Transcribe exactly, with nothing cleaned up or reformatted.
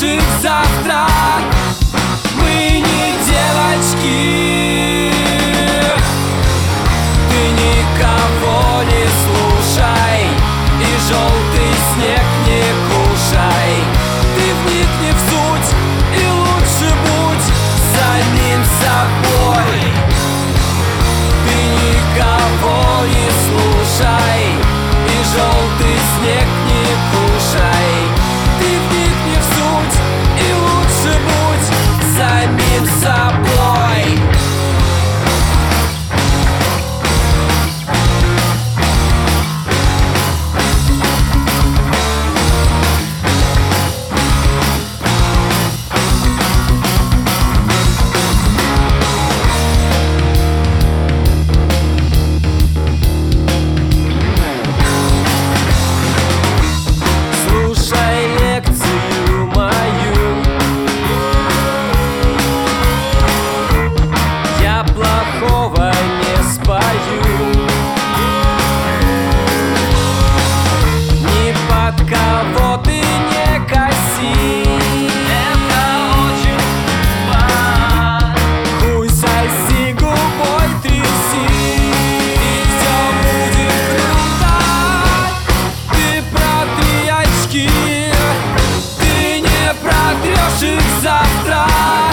их завтра. Мы не девочки. Ты никого не слушай и желтый снег не кушай. Ты вникни в суть и лучше будь самим собой. Ты никого не слушай и желтый снег не кушай. Ты вникни в суть и лучше будь самим собой. Плохого не спою, ни под кого ты не коси. Это очень важно. Хуй соси, губой тряси, и все будет круто. Ты протри очки, ты не протрешь их завтра.